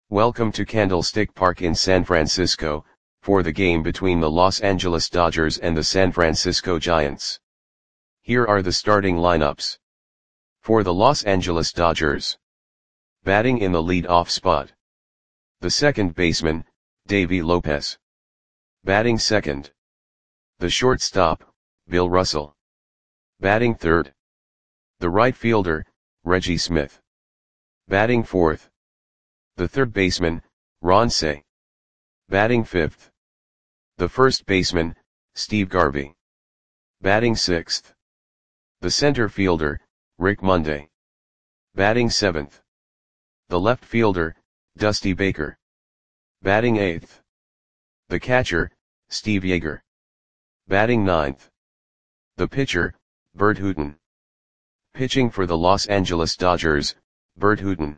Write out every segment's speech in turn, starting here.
Welcome to Candlestick Park in San Francisco, for the game between the Los Angeles Dodgers and the San Francisco Giants. Here are the starting lineups. For the Los Angeles Dodgers. Batting in the lead-off spot. The second baseman, Davey Lopez. Batting second. The shortstop, Bill Russell. Batting third. The right fielder, Reggie Smith. Batting fourth. The third baseman, Ron Cey. Batting fifth. The first baseman, Steve Garvey. Batting sixth. The center fielder, Rick Monday. Batting seventh. The left fielder, Dusty Baker. Batting eighth. The catcher, Steve Yeager. Batting ninth. The pitcher, Bert Hooton. Pitching for the Los Angeles Dodgers, Bert Hooton.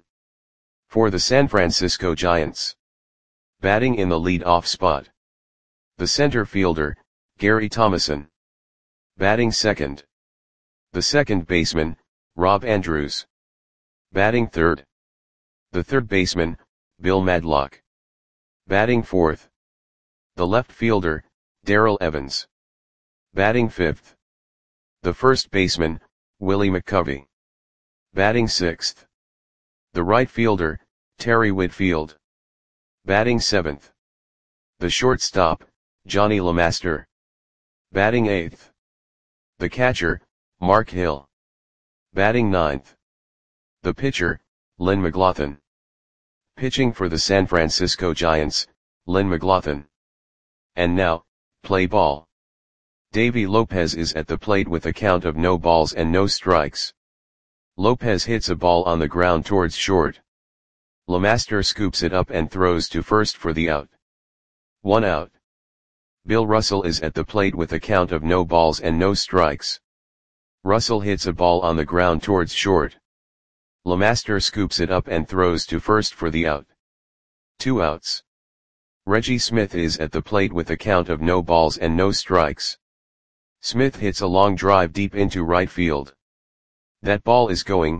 For the San Francisco Giants. Batting in the lead-off spot. The center fielder, Gary Thomasson. Batting second. The second baseman, Rob Andrews. Batting third. The third baseman, Bill Madlock. Batting fourth. The left fielder, Darrell Evans. Batting fifth. The first baseman, Willie McCovey. Batting sixth. The right fielder, Terry Whitfield. Batting seventh. The shortstop, Johnny LeMaster. Batting eighth. The catcher, Mark Hill. Batting ninth. The pitcher, Lynn McLaughlin. Pitching for the San Francisco Giants, Lynn McLaughlin. And now, play ball. Davey Lopez is at the plate with a count of no balls and no strikes. Lopez hits a ball on the ground towards short. LeMaster scoops it up and throws to first for the out. 1 out. Bill Russell is at the plate with a count of no balls and no strikes. Russell hits a ball on the ground towards short. LeMaster scoops it up and throws to first for the out. 2 outs. Reggie Smith is at the plate with a count of no balls and no strikes. Smith hits a long drive deep into right field. That ball is gone.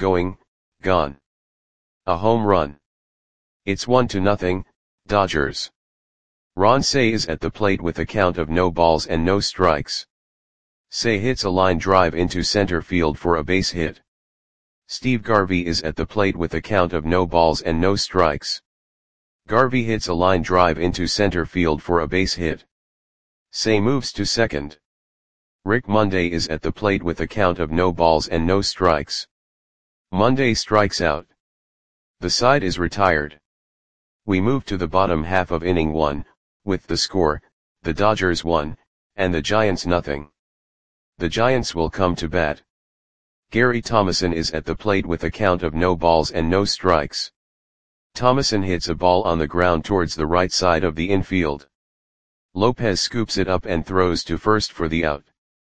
A home run. It's 1-0, Dodgers. Ron Cey is at the plate with a count of no balls and no strikes. Cey hits a line drive into center field for a base hit. Steve Garvey is at the plate with a count of no balls and no strikes. Garvey hits a line drive into center field for a base hit. Cey moves to second. Rick Monday is at the plate with a count of no balls and no strikes. Monday strikes out. The side is retired. We move to the bottom half of inning 1, with the score, the Dodgers 1, and the Giants nothing. The Giants will come to bat. Gary Thomasson is at the plate with a count of no balls and no strikes. Thomasson hits a ball on the ground towards the right side of the infield. Lopez scoops it up and throws to first for the out.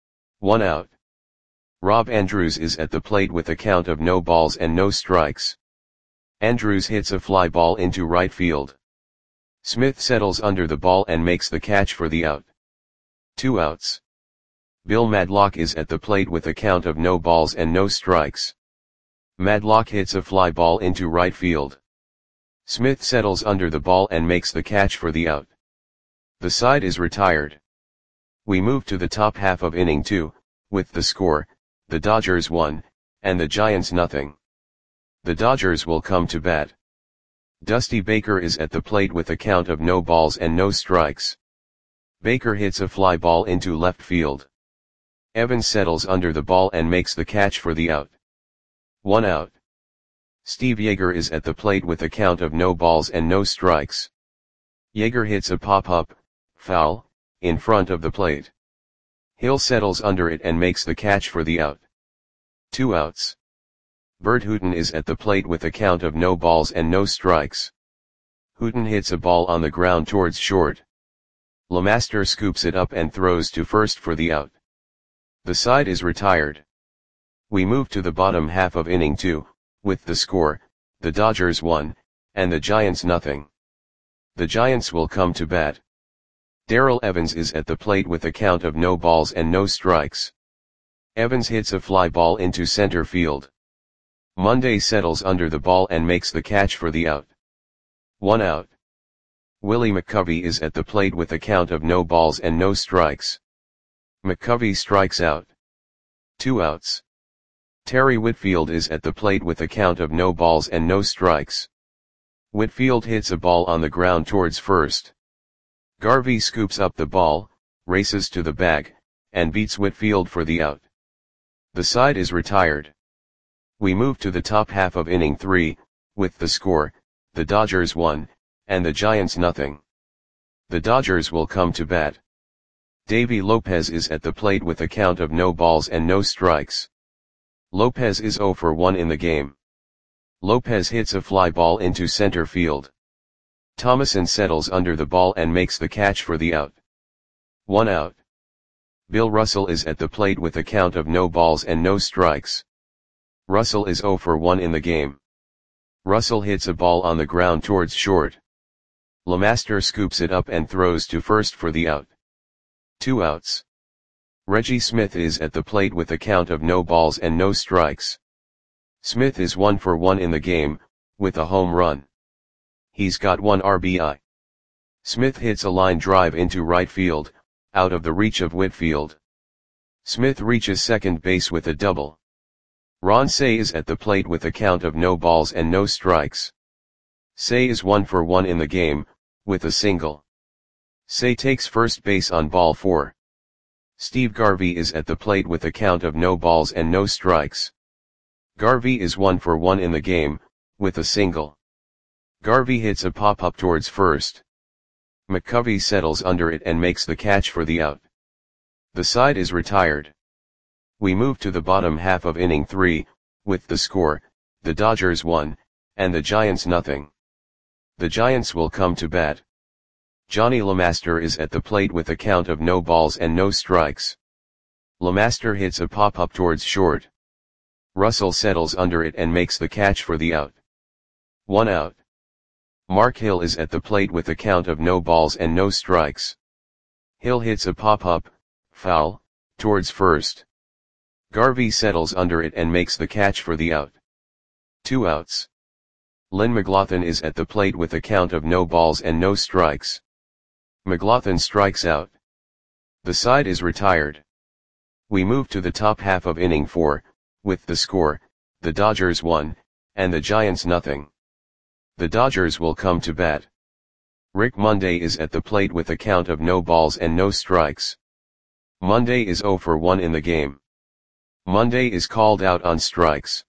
1 out. Rob Andrews is at the plate with a count of no balls and no strikes. Andrews hits a fly ball into right field. Smith settles under the ball and makes the catch for the out. 2 outs. Bill Madlock is at the plate with a count of no balls and no strikes. Madlock hits a fly ball into right field. Smith settles under the ball and makes the catch for the out. The side is retired. We move to the top half of inning 2, with the score, the Dodgers 1, and the Giants nothing. The Dodgers will come to bat. Dusty Baker is at the plate with a count of no balls and no strikes. Baker hits a fly ball into left field. Evans settles under the ball and makes the catch for the out. 1 out. Steve Yeager is at the plate with a count of no balls and no strikes. Yeager hits a pop-up, foul, in front of the plate. Hill settles under it and makes the catch for the out. 2 outs. Bert Hooton is at the plate with a count of no balls and no strikes. Hooton hits a ball on the ground towards short. LeMaster scoops it up and throws to first for the out. The side is retired. We move to the bottom half of inning 2, with the score, the Dodgers 1, and the Giants nothing. The Giants will come to bat. Darrell Evans is at the plate with a count of no balls and no strikes. Evans hits a fly ball into center field. Monday settles under the ball and makes the catch for the out. 1 out. Willie McCovey is at the plate with a count of no balls and no strikes. McCovey strikes out. 2 outs. Terry Whitfield is at the plate with a count of no balls and no strikes. Whitfield hits a ball on the ground towards first. Garvey scoops up the ball, races to the bag, and beats Whitfield for the out. The side is retired. We move to the top half of inning 3, with the score, the Dodgers 1, and the Giants nothing. The Dodgers will come to bat. Davy Lopez is at the plate with a count of no balls and no strikes. Lopez is 0 for 1 in the game. Lopez hits a fly ball into center field. Thomason settles under the ball and makes the catch for the out. 1 out. Bill Russell is at the plate with a count of no balls and no strikes. Russell is 0 for 1 in the game. Russell hits a ball on the ground towards short. LeMaster scoops it up and throws to first for the out. 2 outs. Reggie Smith is at the plate with a count of no balls and no strikes. Smith is 1 for 1 in the game, with a home run. He's got 1 RBI. Smith hits a line drive into right field, out of the reach of Whitfield. Smith reaches second base with a double. Ron Cey is at the plate with a count of no balls and no strikes. Cey is 1 for 1 in the game, with a single. Cey takes first base on ball 4. Steve Garvey is at the plate with a count of no balls and no strikes. Garvey is 1 for 1 in the game, with a single. Garvey hits a pop-up towards first. McCovey settles under it and makes the catch for the out. The side is retired. We move to the bottom half of inning 3, with the score, the Dodgers 1, and the Giants nothing. The Giants will come to bat. Johnny LeMaster is at the plate with a count of no balls and no strikes. LeMaster hits a pop-up towards short. Russell settles under it and makes the catch for the out. 1 out. Mark Hill is at the plate with a count of no balls and no strikes. Hill hits a pop-up, foul, towards first. Garvey settles under it and makes the catch for the out. 2 outs. Lynn McLaughlin is at the plate with a count of no balls and no strikes. McLaughlin strikes out. The side is retired. We move to the top half of inning 4, with the score, the Dodgers 1, and the Giants nothing. The Dodgers will come to bat. Rick Monday is at the plate with a count of no balls and no strikes. Monday is 0 for 1 in the game. Monday is called out on strikes.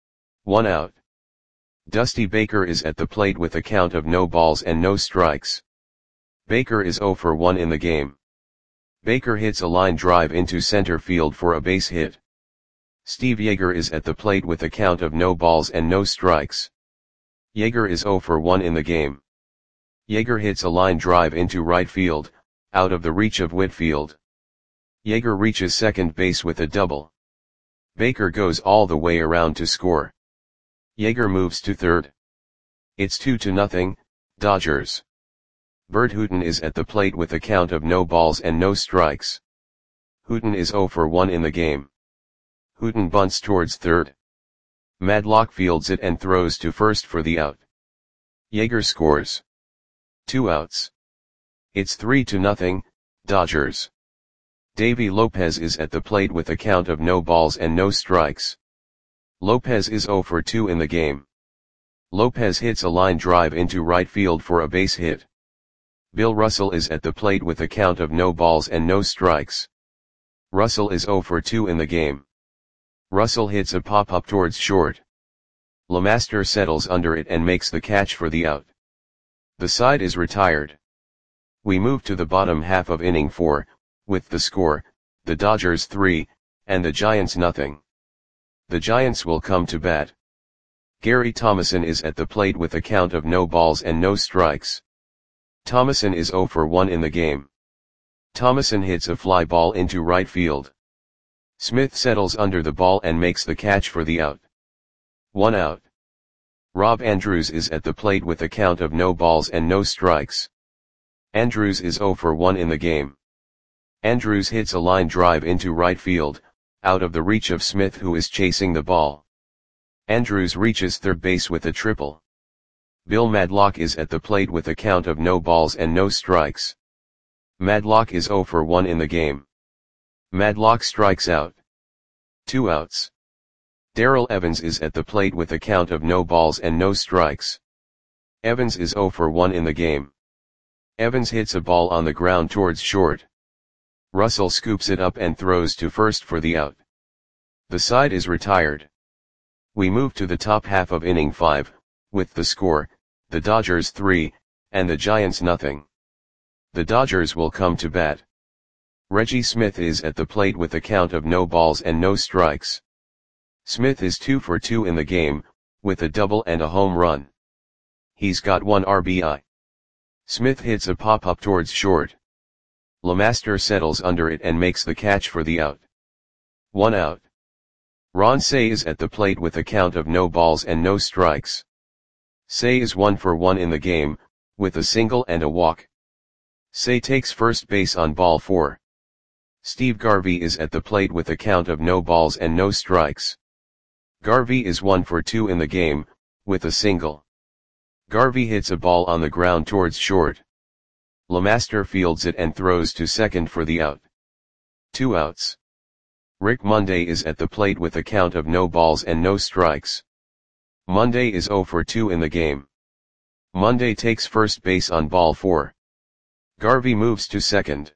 1 out. Dusty Baker is at the plate with a count of no balls and no strikes. Baker is 0 for 1 in the game. Baker hits a line drive into center field for a base hit. Steve Yeager is at the plate with a count of no balls and no strikes. Yeager is 0 for 1 in the game. Yeager hits a line drive into right field, out of the reach of Whitfield. Yeager reaches second base with a double. Baker goes all the way around to score. Yeager moves to third. It's 2-0, Dodgers. Bert Hooton is at the plate with a count of no balls and no strikes. Hooton is 0 for 1 in the game. Hooton bunts towards third. Madlock fields it and throws to first for the out. Yeager scores. 2 outs. It's 3-0, Dodgers. Davy Lopez is at the plate with a count of no balls and no strikes. Lopez is 0 for 2 in the game. Lopez hits a line drive into right field for a base hit. Bill Russell is at the plate with a count of no balls and no strikes. Russell is 0 for 2 in the game. Russell hits a pop-up towards short. LeMaster settles under it and makes the catch for the out. The side is retired. We move to the bottom half of inning 4, with the score, the Dodgers 3, and the Giants nothing. The Giants will come to bat. Gary Thomason is at the plate with a count of no balls and no strikes. Thomason is 0 for 1 in the game. Thomason hits a fly ball into right field. Smith settles under the ball and makes the catch for the out. 1 out. Rob Andrews is at the plate with a count of no balls and no strikes. Andrews is 0 for 1 in the game. Andrews hits a line drive into right field, out of the reach of Smith who is chasing the ball. Andrews reaches third base with a triple. Bill Madlock is at the plate with a count of no balls and no strikes. Madlock is 0 for 1 in the game. Madlock strikes out. 2 outs. Darrell Evans is at the plate with a count of no balls and no strikes. Evans is 0 for 1 in the game. Evans hits a ball on the ground towards short. Russell scoops it up and throws to first for the out. The side is retired. We move to the top half of inning 5, with the score, the Dodgers 3, and the Giants nothing. The Dodgers will come to bat. Reggie Smith is at the plate with a count of no balls and no strikes. Smith is 2 for 2 in the game, with a double and a home run. He's got 1 RBI. Smith hits a pop-up towards short. LeMaster settles under it and makes the catch for the out. 1 out. Ron Cey is at the plate with a count of no balls and no strikes. Cey is 1 for 1 in the game, with a single and a walk. Cey takes first base on ball 4. Steve Garvey is at the plate with a count of no balls and no strikes. Garvey is 1 for 2 in the game, with a single. Garvey hits a ball on the ground towards short. LeMaster fields it and throws to second for the out. 2 outs. Rick Monday is at the plate with a count of no balls and no strikes. Monday is 0 for 2 in the game. Monday takes first base on ball 4. Garvey moves to second.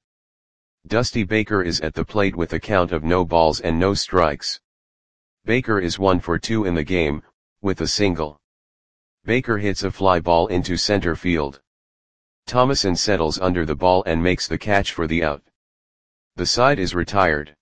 Dusty Baker is at the plate with a count of no balls and no strikes. Baker is 1 for 2 in the game, with a single. Baker hits a fly ball into center field. Thomason settles under the ball and makes the catch for the out. The side is retired.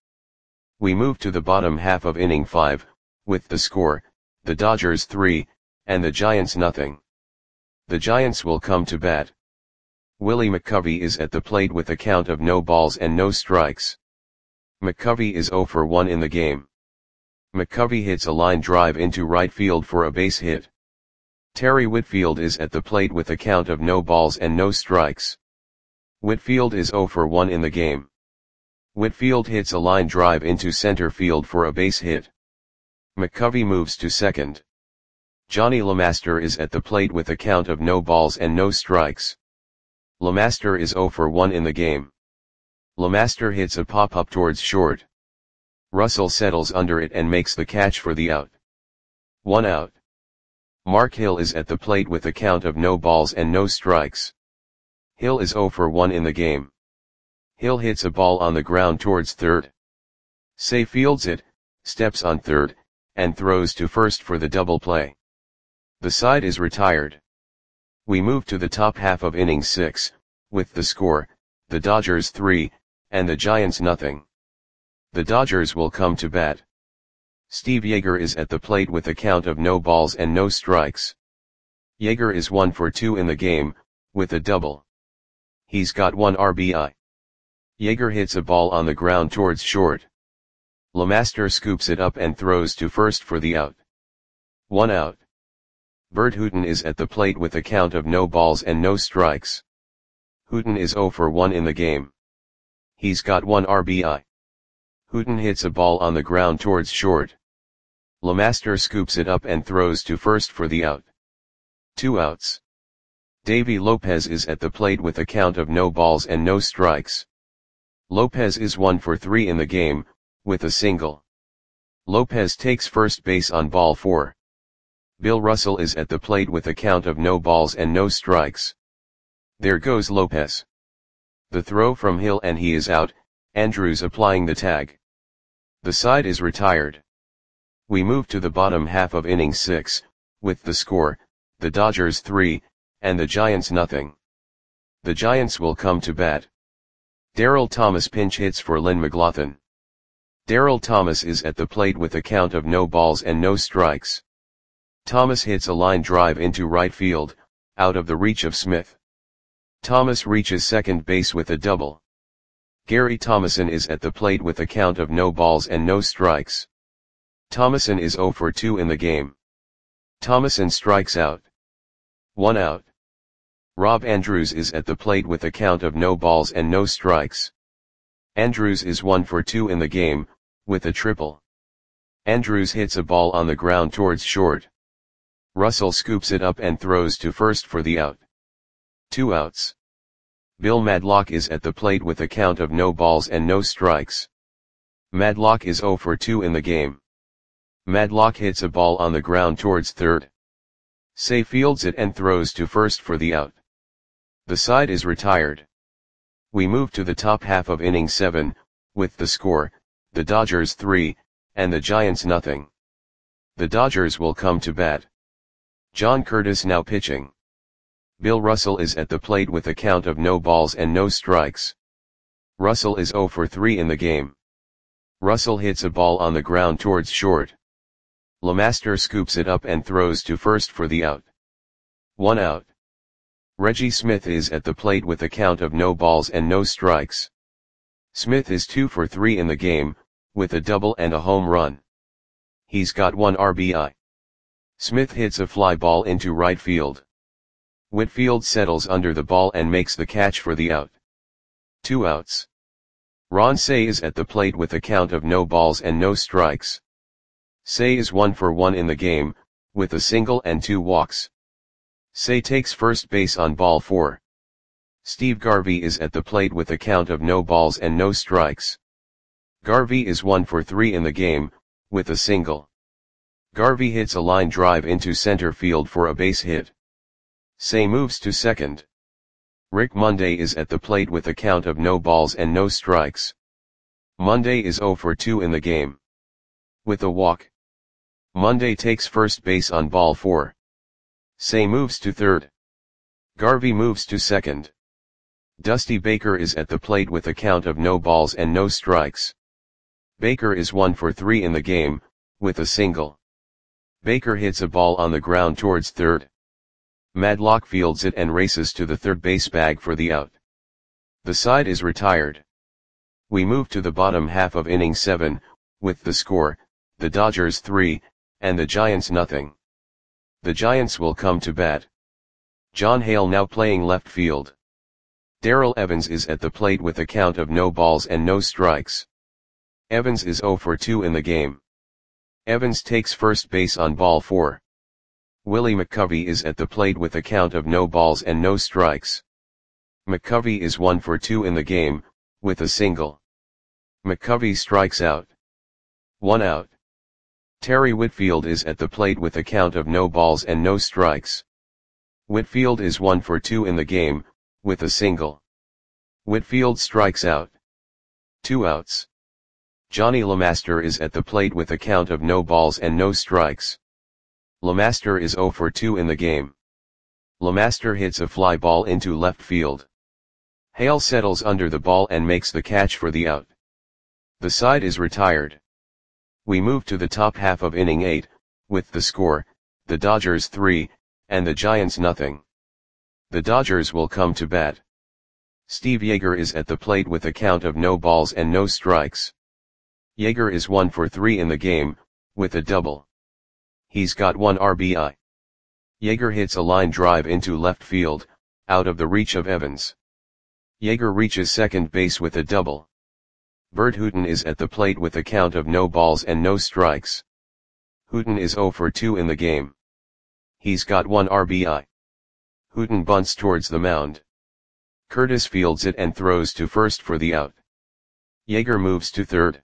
We move to the bottom half of inning 5, with the score, the Dodgers 3, and the Giants nothing. The Giants will come to bat. Willie McCovey is at the plate with a count of no balls and no strikes. McCovey is 0 for 1 in the game. McCovey hits a line drive into right field for a base hit. Terry Whitfield is at the plate with a count of no balls and no strikes. Whitfield is 0 for 1 in the game. Whitfield hits a line drive into center field for a base hit. McCovey moves to second. Johnny LeMaster is at the plate with a count of no balls and no strikes. LeMaster is 0 for 1 in the game. LeMaster hits a pop-up towards short. Russell settles under it and makes the catch for the out. 1 out. Mark Hill is at the plate with a count of no balls and no strikes. Hill is 0 for 1 in the game. Hill hits a ball on the ground towards third. Cey fields it, steps on third, and throws to first for the double play. The side is retired. We move to the top half of inning 6, with the score, the Dodgers 3, and the Giants nothing. The Dodgers will come to bat. Steve Yeager is at the plate with a count of no balls and no strikes. Yeager is 1 for 2 in the game, with a double. He's got 1 RBI. Yeager hits a ball on the ground towards short. LeMaster scoops it up and throws to first for the out. 1 out. Bert Hooton is at the plate with a count of no balls and no strikes. Hooton is 0 for 1 in the game. He's got 1 RBI. Hooton hits a ball on the ground towards short. LeMaster scoops it up and throws to first for the out. 2 outs. Davy Lopez is at the plate with a count of no balls and no strikes. Lopez is 1 for 3 in the game, with a single. Lopez takes first base on ball 4. Bill Russell is at the plate with a count of no balls and no strikes. There goes Lopez. The throw from Hill and he is out, Andrews applying the tag. The side is retired. We move to the bottom half of inning 6, with the score, the Dodgers 3, and the Giants nothing. The Giants will come to bat. Darryl Thomas pinch hits for Lynn McLaughlin. Darryl Thomas is at the plate with a count of no balls and no strikes. Thomas hits a line drive into right field, out of the reach of Smith. Thomas reaches second base with a double. Gary Thomason is at the plate with a count of no balls and no strikes. Thomason is 0 for 2 in the game. Thomason strikes out. 1 out. Rob Andrews is at the plate with a count of no balls and no strikes. Andrews is 1 for 2 in the game, with a triple. Andrews hits a ball on the ground towards short. Russell scoops it up and throws to first for the out. 2 outs. Bill Madlock is at the plate with a count of no balls and no strikes. Madlock is 0 for 2 in the game. Madlock hits a ball on the ground towards third. Say fields it and throws to first for the out. The side is retired. We move to the top half of inning 7, with the score, the Dodgers 3, and the Giants nothing. The Dodgers will come to bat. John Curtis now pitching. Bill Russell is at the plate with a count of no balls and no strikes. Russell is 0 for 3 in the game. Russell hits a ball on the ground towards short. LeMaster scoops it up and throws to first for the out. 1 out. Reggie Smith is at the plate with a count of no balls and no strikes. Smith is 2 for 3 in the game, with a double and a home run. He's got 1 RBI. Smith hits a fly ball into right field. Whitfield settles under the ball and makes the catch for the out. 2 outs. Ron Cey is at the plate with a count of no balls and no strikes. Cey is 1 for 1 in the game, with a single and 2 walks. Cey takes first base on ball 4. Steve Garvey is at the plate with a count of no balls and no strikes. Garvey is 1 for 3 in the game, with a single. Garvey hits a line drive into center field for a base hit. Cey moves to second. Rick Monday is at the plate with a count of no balls and no strikes. Monday is 0 for 2 in the game. With a walk. Monday takes first base on ball 4. Cey moves to third. Garvey moves to second. Dusty Baker is at the plate with a count of no balls and no strikes. Baker is 1 for 3 in the game, with a single. Baker hits a ball on the ground towards third. Madlock fields it and races to the third base bag for the out. The side is retired. We move to the bottom half of inning 7, with the score, the Dodgers 3, and the Giants nothing. The Giants will come to bat. John Hale now playing left field. Darrell Evans is at the plate with a count of no balls and no strikes. Evans is 0 for 2 in the game. Evans takes first base on ball 4. Willie McCovey is at the plate with a count of no balls and no strikes. McCovey is 1 for 2 in the game, with a single. McCovey strikes out. 1 out. Terry Whitfield is at the plate with a count of no balls and no strikes. Whitfield is 1 for 2 in the game, with a single. Whitfield strikes out. 2 outs. Johnny LeMaster is at the plate with a count of no balls and no strikes. LeMaster is 0 for 2 in the game. LeMaster hits a fly ball into left field. Hale settles under the ball and makes the catch for the out. The side is retired. We move to the top half of inning 8, with the score, the Dodgers 3, and the Giants nothing. The Dodgers will come to bat. Steve Yeager is at the plate with a count of no balls and no strikes. Yeager is 1 for 3 in the game, with a double. He's got 1 RBI. Yeager hits a line drive into left field, out of the reach of Evans. Yeager reaches second base with a double. Bert Hooton is at the plate with a count of no balls and no strikes. Hooton is 0 for 2 in the game. He's got 1 RBI. Hooton bunts towards the mound. Curtis fields it and throws to first for the out. Yeager moves to third.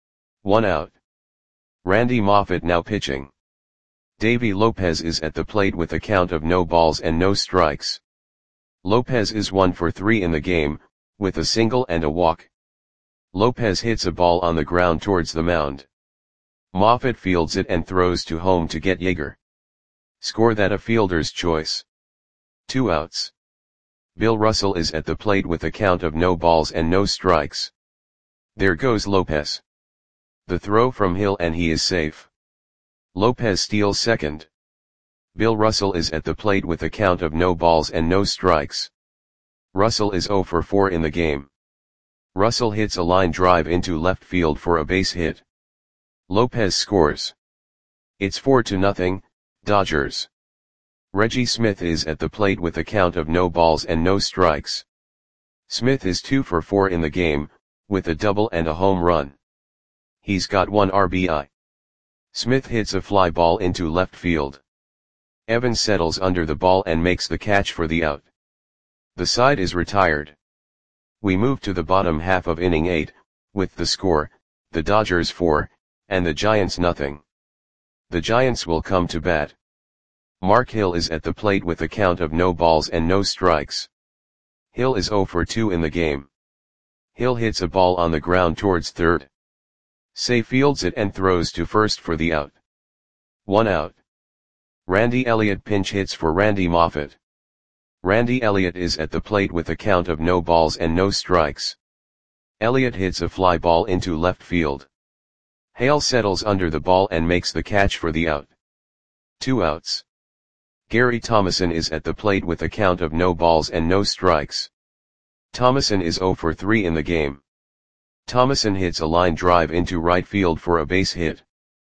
1 out. Randy Moffett now pitching. Davy Lopez is at the plate with a count of no balls and no strikes. Lopez is 1 for 3 in the game, with a single and a walk. Lopez hits a ball on the ground towards the mound. Moffett fields it and throws to home to get Yeager. Score that a fielder's choice. 2 outs. Bill Russell is at the plate with a count of no balls and no strikes. There goes Lopez. The throw from Hill and he is safe. Lopez steals second. Bill Russell is at the plate with a count of no balls and no strikes. Russell is 0 for 4 in the game. Russell hits a line drive into left field for a base hit. Lopez scores. It's 4-0, Dodgers. Reggie Smith is at the plate with a count of no balls and no strikes. Smith is 2 for 4 in the game, with a double and a home run. He's got 1 RBI. Smith hits a fly ball into left field. Evans settles under the ball and makes the catch for the out. The side is retired. We move to the bottom half of inning 8, with the score, the Dodgers 4, and the Giants nothing. The Giants will come to bat. Mark Hill is at the plate with a count of no balls and no strikes. Hill is 0 for 2 in the game. Hill hits a ball on the ground towards third. Say fields it and throws to first for the out. 1 out. Randy Elliott pinch hits for Randy Moffett. Randy Elliott is at the plate with a count of no balls and no strikes. Elliott hits a fly ball into left field. Hale settles under the ball and makes the catch for the out. 2 outs. Gary Thomason is at the plate with a count of no balls and no strikes. Thomason is 0 for 3 in the game. Thomason hits a line drive into right field for a base hit.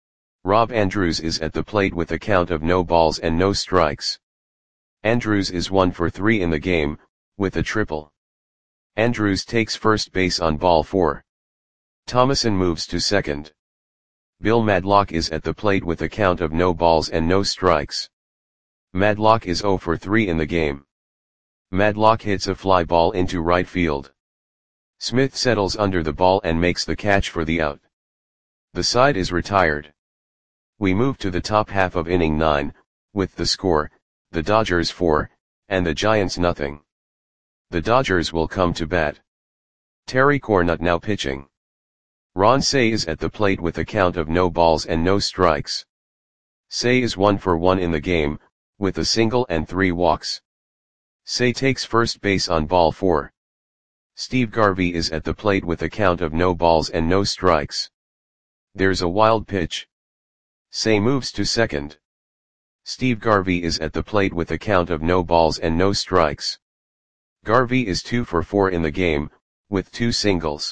Rob Andrews is at the plate with a count of no balls and no strikes. Andrews is 1 for 3 in the game, with a triple. Andrews takes first base on ball 4. Thomason moves to second. Bill Madlock is at the plate with a count of no balls and no strikes. Madlock is 0 for 3 in the game. Madlock hits a fly ball into right field. Smith settles under the ball and makes the catch for the out. The side is retired. We move to the top half of inning 9, with the score, the Dodgers 4, and the Giants nothing. The Dodgers will come to bat. Terry Cornut now pitching. Ron Cey is at the plate with a count of no balls and no strikes. Cey is 1 for 1 in the game, with a single and 3 walks. Cey takes first base on ball 4. Steve Garvey is at the plate with a count of no balls and no strikes. There's a wild pitch. Cey moves to second. Steve Garvey is at the plate with a count of no balls and no strikes. Garvey is 2 for 4 in the game, with 2 singles.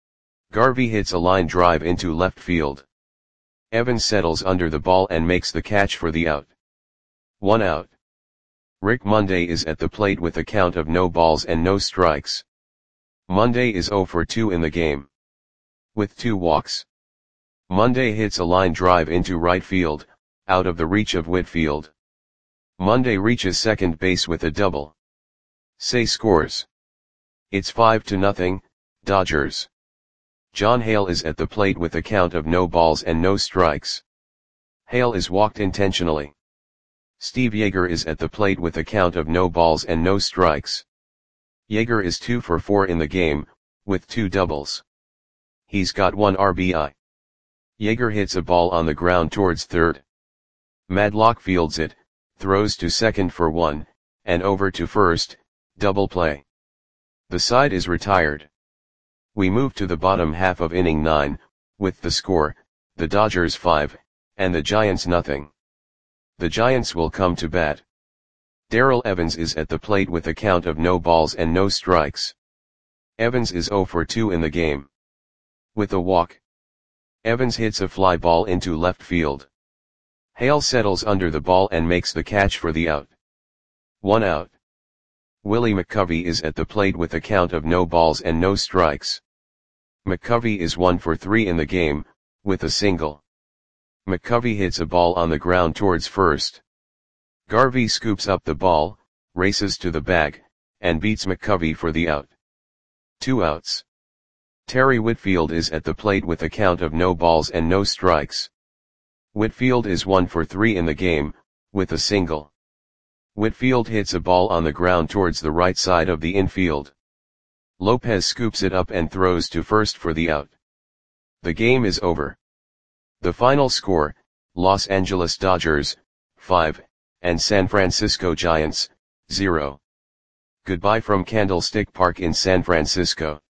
Garvey hits a line drive into left field. Evans settles under the ball and makes the catch for the out. 1 out. Rick Monday is at the plate with a count of no balls and no strikes. Monday is 0 for 2 in the game. With 2 walks. Monday hits a line drive into right field, out of the reach of Whitfield. Monday reaches second base with a double. Cey scores. It's 5-0, Dodgers. John Hale is at the plate with a count of no balls and no strikes. Hale is walked intentionally. Steve Yeager is at the plate with a count of no balls and no strikes. Yeager is 2 for 4 in the game, with 2 doubles. He's got 1 RBI. Yeager hits a ball on the ground towards third. Madlock fields it, throws to second for 1, and over to first, double play. The side is retired. We move to the bottom half of inning 9, with the score, the Dodgers 5, and the Giants nothing. The Giants will come to bat. Darrell Evans is at the plate with a count of no balls and no strikes. Evans is 0 for 2 in the game. With a walk. Evans hits a fly ball into left field. Hale settles under the ball and makes the catch for the out. 1 out. Willie McCovey is at the plate with a count of no balls and no strikes. McCovey is 1 for 3 in the game, with a single. McCovey hits a ball on the ground towards first. Garvey scoops up the ball, races to the bag, and beats McCovey for the out. 2 outs. Terry Whitfield is at the plate with a count of no balls and no strikes. Whitfield is 1 for 3 in the game, with a single. Whitfield hits a ball on the ground towards the right side of the infield. Lopez scoops it up and throws to first for the out. The game is over. The final score, Los Angeles Dodgers, 5, and San Francisco Giants, 0. Goodbye from Candlestick Park in San Francisco.